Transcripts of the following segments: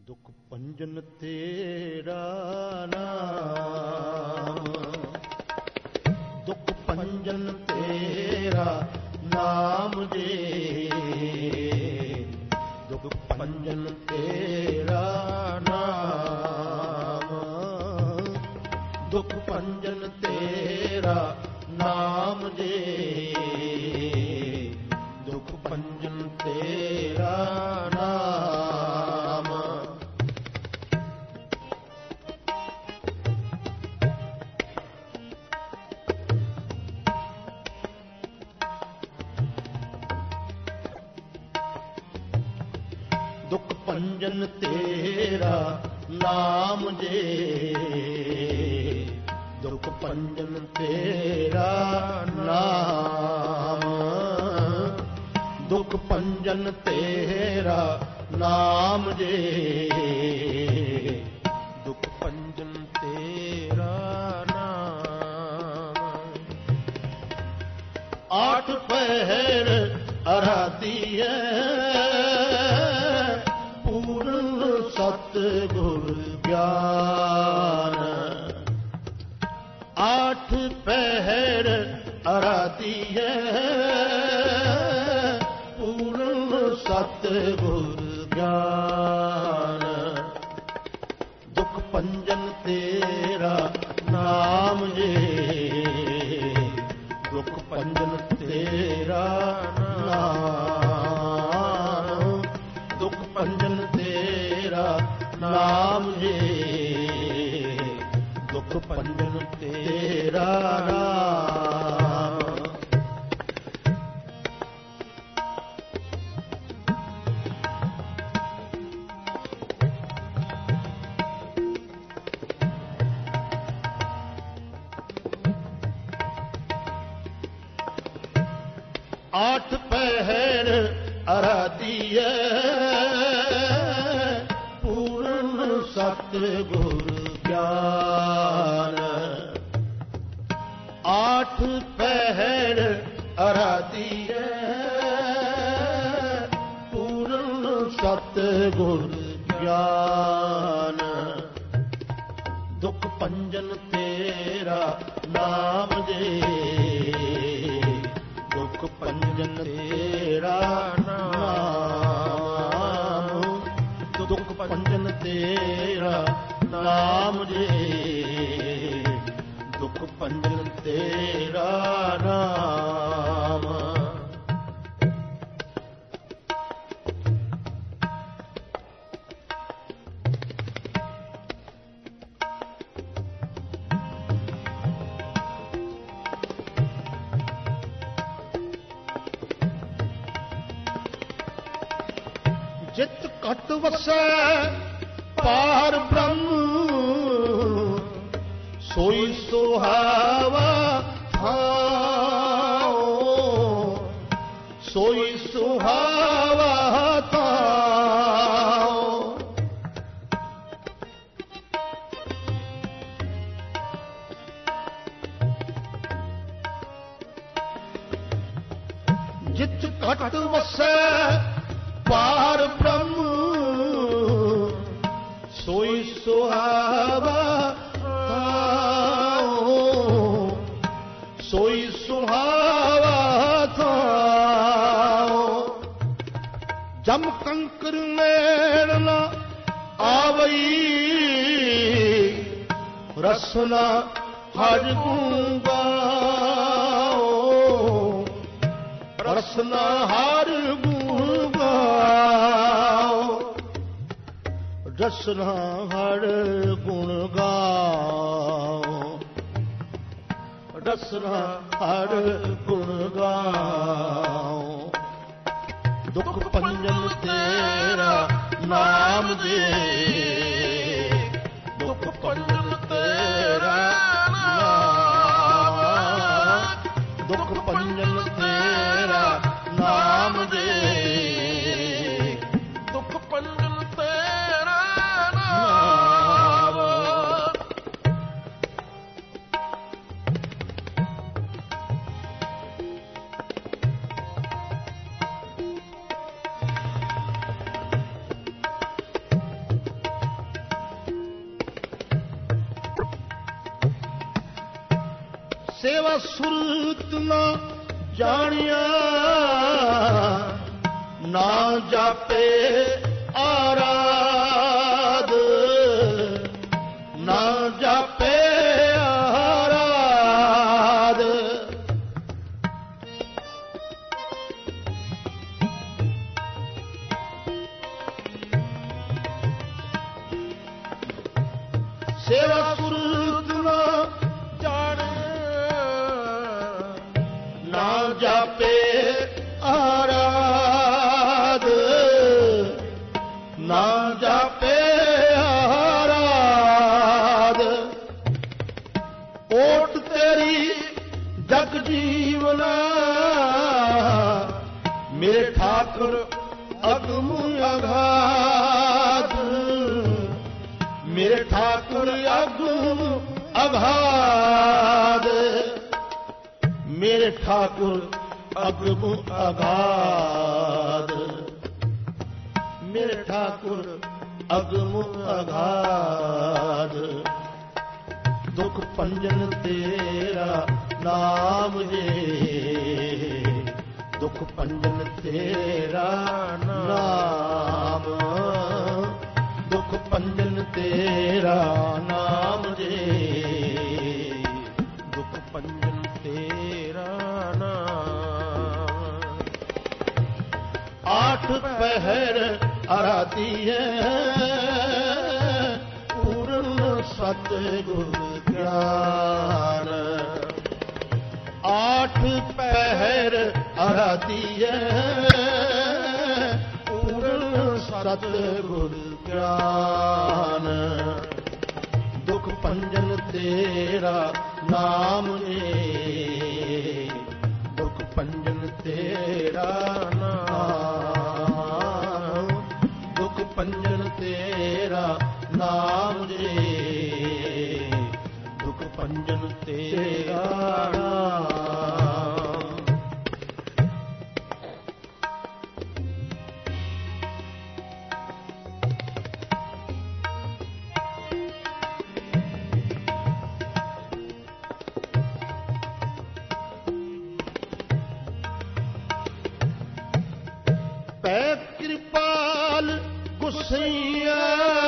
ਦੁਖ ਭੰਜਨ ਤੇਰਾ ਨਾਮ, ਦੁਖ ਭੰਜਨ ਤੇਰਾ ਨਾਮ ਜੀ, ਦੁਖ ਭੰਜਨ ਤੇਰਾ ਨਾਮ, ਦੁਖ ਭੰਜਨ ਤੇਰਾ ਨਾਮ ਜੀ, ਦੁਖ ਭੰਜਨ ਤੇਰਾ ਨਾਮ। ਦੁਖ ਭੰਜਨ ਤੇਰਾ ਨਾਮ ਜੀ, ਦੁਖ ਭੰਜਨ ਤੇਰਾ ਨਾਮ, ਦੁਖ ਭੰਜਨ ਤੇਰਾ ਨਾਮ ਜੀ, ਦੁਖ ਭੰਜਨ ਤੇਰਾ ਨਾਮ। ਆਠ ਪਹਿਰ ਅਰਾਧੀਐ ਪੂਰਨ ਸਤਿਗੁਰ ਗਿਆਨ, ਆਠ ਪਹਿਰ ਅਰਾਧੀਐ ਪੂਰਨ ਸਤਿਗੁਰ ਗਿਆਨ, ਦੁਖ ਭੰਜਨ ਤੇਰਾ ਨਾਮ ਜੀ, ਦੁਖ ਭੰਜਨ ਤੇਰਾ ਨਾਮ, ਦੁਖ ਭੰਜਨ ਤੇਰਾ ਨਾਮ ਜੀ, ਦੁਖ ਭੰਜਨ ਤੇਰਾ ਨਾਮ। ਆਠ ਪਹਿਰ ਅਰਾਧੀਐ ਪੂਰਨ ਸਤਿਗੁਰ ਗਿਆਨ, ਆਠ ਪਹਿਰ ਅਰਾਧੀਐ ਪੂਰਨ ਸਤਿਗੁਰ ਗਿਆਨ, ਦੁਖ ਭੰਜਨ ਤੇਰਾ ਨਾਮ ਜੀ, ਦੁਖ ਭੰਜਨ ਤੇਰਾ ਨਾਮ, ਦੁਖ ਭੰਜਨ ਤੇਰਾ ਨਾਮ ਜੀ, ਦੁਖ ਭੰਜਨ ਤੇਰਾ ਨਾਮ। ਜਿਤ ਘਟ ਵਸੈ ਪਾਰ ਬ੍ਰਹਮ, ਸੋਈ ਸੁਹਾਵਾ ਥਾਉ, ਸੋਈ ਸੁਹਾਵਾ ਥਾਉ। ਜਿਤ ਘਟ ਵਸੈ ਪਾਰ ਬ੍ਰਹਮ, ਸੋਈ ਸੁਹਾਵਾ ਥਾਉ, ਸੋਈ ਸੁਹਾਵਾ ਥਾਉ। ਜਮ ਕੰਕਰ ਮੇਲ ਨ ਆਵਈ, ਰਸਨਾ ਹਰਿ ਗੁਣ ਗਾਓ, ਰਸਨਾ ਹਰਿ ਗੁਣ ਗਾਓ, ਰਸਨਾ ਹਰਿ ਗੁਣ ਗਾਓ, ਰਸਨਾ ਹਰਿ ਗੁਣ ਗਾਓ। ਦੁਖ ਭੰਜਨ ਤੇਰਾ ਨਾਮ ਜੀ, ਦੁਖ ਭੰਜਨ ਤੇਰਾ ਨਾਮ, ਦੁਖ ਭੰਜਨ ਤੇਰਾ ਨਾਮ ਜੀ, ਦੁਖ ਭੰਜਨ ਤੇਰਾ ਨਾਮ। ਸੇਵਾ ਸੁਰਤ ਨਾ ਜਾਣਿਆ, ਨਾ ਜਾਪੇ ਆਰਾਧ, ਨਾ ਜਾਪੇ ਆਰਾਧ। ਸੇਵਾ ਸੁਰਤ ਨਾ ਨਾ ਜਾਪੇ ਆਰਾਧ, ਨਾ ਜਾਪੇ ਆਰਾਧ। ਓਟ ਤੇਰੀ ਜਗ ਜੀਵਨਾ, ਮੇਰੇ ਠਾਕੁਰ ਅਗਮ ਅਗਾਧ, ਮੇਰੇ ਠਾਕੁਰ ਅਗਮ ਅਗਾਧ, ਮੇਰੇ ਠਾਕੁਰ ਅਗਮ ਅਗਾਧ, ਮੇਰੇ ਠਾਕੁਰ ਅਗਮ ਅਗਾਧ। ਦੁਖ ਭੰਜਨ ਤੇਰਾ ਨਾਮ ਜੇ, ਦੁਖ ਭੰਜਨ ਤੇਰਾ ਨਾਮ, ਦੁਖ ਭੰਜਨ ਤੇਰਾ ਨਾਮ ਜੇ, ਦੁਖ ਭੰਜਨ ਤੇਰਾ ਨਾਮ। ਆਠ ਪਹਿਰ ਆਰਾਧੀਐ, ਪੂਰਨ ਸਤਿਗੁਰ ਗਿਆਨ। ਆਠ ਪਹਿਰ ਆਰਾਧੀਐ, ਪੂਰਨ ਸਤਿਗੁਰ ਗਿਆਨ। ਦੁਖ ਭੰਜਨ ਤੇਰਾ ਨਾਮ ਏ, ਦੁਖ ਭੰਜਨ ਤੇਰਾ ਨਾਮ, ਦੁਖ ਭੰਜਨ ਤੇਰਾ ਨਾਮ ਜੇ, ਦੁਖ ਭੰਜਨ ਤੇਰਾ ਨਾਮ। ਪੈ ਕਿਰਪਾਲ ਗੁਸਈਆ,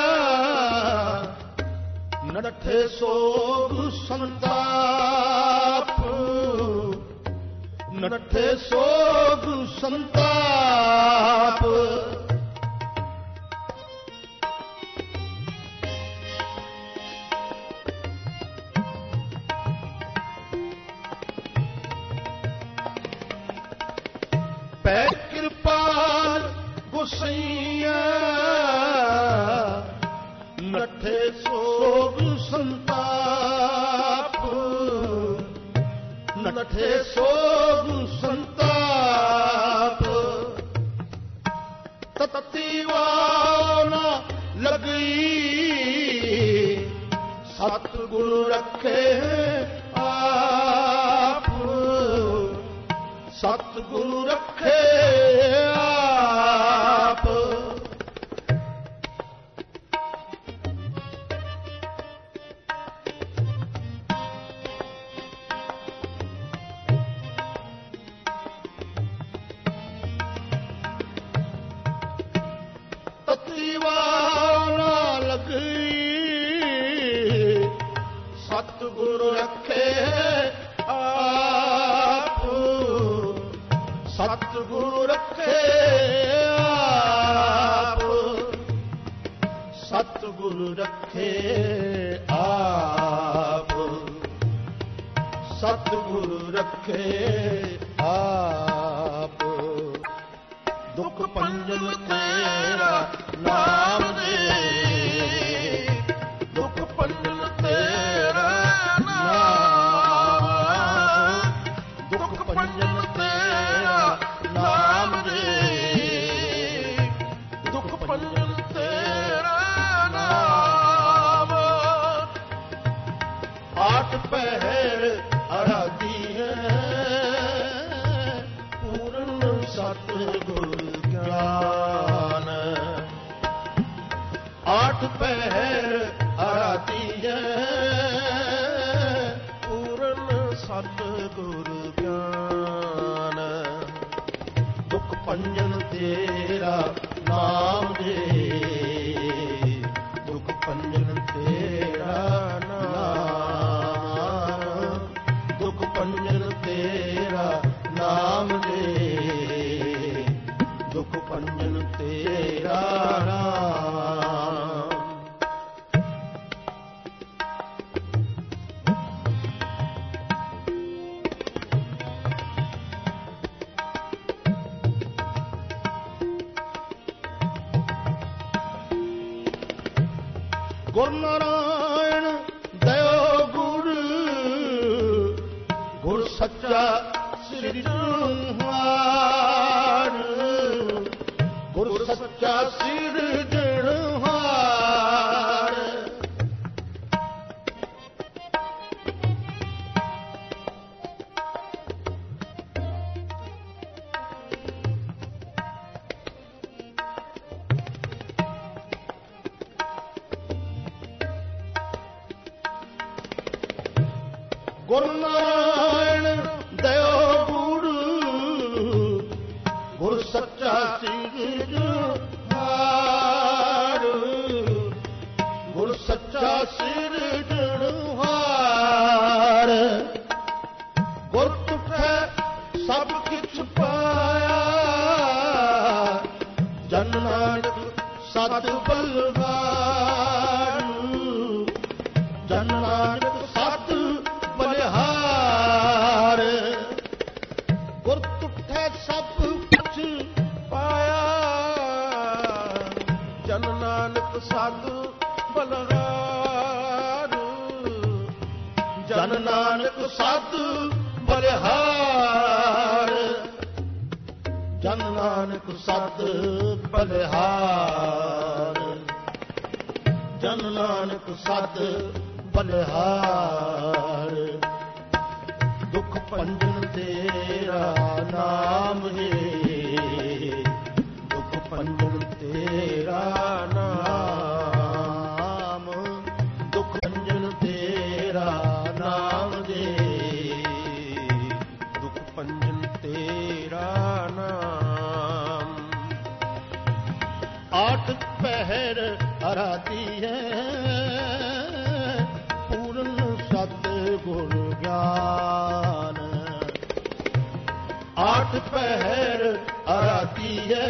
ਨਠੇ ਸੋਗ ਸੰਤਾਪ, ਨਠੇ ਸੋਗ ਸੰਤਾਪ। ਪੈ ਕਿਰਪਾਲ ਗੁਸਈਆ, ਨਠੇ ਸੋਗ ਸੰਤਾਪ, ਨਠੇ ਸੋਗ ਸੰਤਾਪ। ਤਤੀ ਵਾਹ ਨਾ ਲਗਈ, ਸਤਿਗੁਰ ਰੱਖੇ ਆਪ, ਸਤਿਗੁਰ ਰੱਖੇ ਆਪ। ਤਤੀ ਵਾਹ ਨਾ ਲਗਈ, ਸਤਿਗੁਰ ਰੱਖੇ ਆਪ, ਸਤਿਗੁਰ ਰੱਖੇ ਆਪ, ਸਤਿਗੁਰ ਰੱਖੇ ਆਪ, ਸਤਿਗੁਰ ਰੱਖੇ ਆਪ। ਦੁਖ ਭੰਜਨ ਤੇਰਾ ਨਾਮ ਦੇ, ਦੁਖ ਭੰਜਨ ਤੇਰਾ ਨਾਮ, ਦੁਖ ਭੰਜਨ ਤੇਰਾ ਨਾਮ ਦੇ, ਦੁਖ ਭੰਜਨ ਤੇਰਾ ਨਾਮ। ਆਠ ਪਹਿਰ ਆਰਾਧੀ ਹੈ, ਪੂਰਨ ਸਤਿਗੁਰ ਗਿਆਨ। ਆਠ ਪਹਿਰ ਆਰਾਧੀ ਹੈ, ਪੂਰਨ ਸਤਿਗੁਰ ਗਿਆਨ। ਦੁਖ ਭੰਜਨ ਤੇਰਾ ਨਾਮ ਦੇ, ਦੁਖ ਭੰਜਨ ਤੇਰਾ ਨਾਮ, ਦੁਖ ਭੰਜਨ ਤੇਰਾ ਨਾਮ ਦੇ, ਦੁਖ ਭੰਜਨ ਤੇਰਾ ਨਾਮ। ਗੁਰ ਨਾਰਾਇਣ ਦਇਓ ਗੁਰ, ਗੁਰ ਸੱਚਾ ਸਿਰਜਣਹਾਰ, ਗੁਰ ਸੱਚਾ ਸਿਰਜਣਹਾਰ। ਗੁਰ ਨਾਰਾਇਣ ਦਇਓ ਗੁਰ, ਗੁਰ ਸੱਚਾ ਸਿਰਜਣਹਾਰ, ਗੁਰ ਸੱਚਾ ਸਿਰਜਣਹਾਰ। ਗੁਰ ਤੁਠੈ ਸਭ ਕਿਛ ਪਾਇਆ, ਜਨ ਨਾਨਕ ਸਤ ਬਲਹਾਰ, ਜਨ ਨਾਨਕ ਸਤ ਬਲਿਹਾਰ। ਗੁਰ ਤੁਠੈ ਸਭ ਕੁਛ ਪਾਇਆ, ਜਨ ਨਾਨਕ ਸਤ ਬਲਿਹਾਰ, ਜਨ ਨਾਨਕ ਸਤ ਬਲਿਹਾਰ, ਜਨ ਨਾਨਕ ਸਤ ਬਲਿਹਾਰ, ਜਨ ਨਾਨਕ ਸਤ ਬਲਿਹਾਰ। ਦੁਖ ਭੰਜਨ ਤੇਰਾ ਨਾਮ ਹੈ, ਦੁਖ ਭੰਜਨ ਤੇਰਾ ਨਾਮ, ਦੁਖ ਭੰਜਨ ਤੇਰਾ ਨਾਮ ਦੇ, ਦੁਖ ਭੰਜਨ ਤੇਰਾ ਨਾਮ। ਆਠ ਪਹਿਰ ਅਰਾਧੀ ਹੈ, ਪੂਰਨ ਸਤਿਗੁਰ ਗਿਆਨ। ਆਠ ਪਹਿਰ ਅਰਾਧੀ ਹੈ,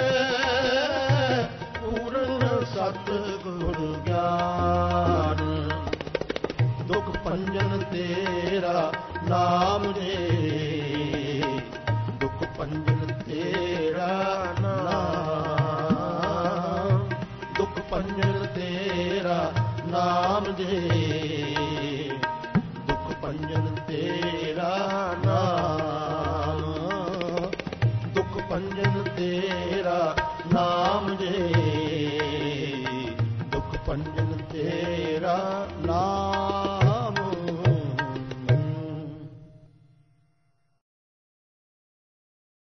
ਪੂਰਨ ਸਤਿਗੁਰ ਗਿਆਨ। ਦੁਖ ਭੰਜਨ ਤੇਰਾ ਨਾਮ ਦੇ, ਦੁਖ ਭੰਜਨ ਤੇਰਾ ਨਾਮ, ਦੁਖ ਭੰਜਨ ਤੇਰਾ ਨਾਮ ਦੇ,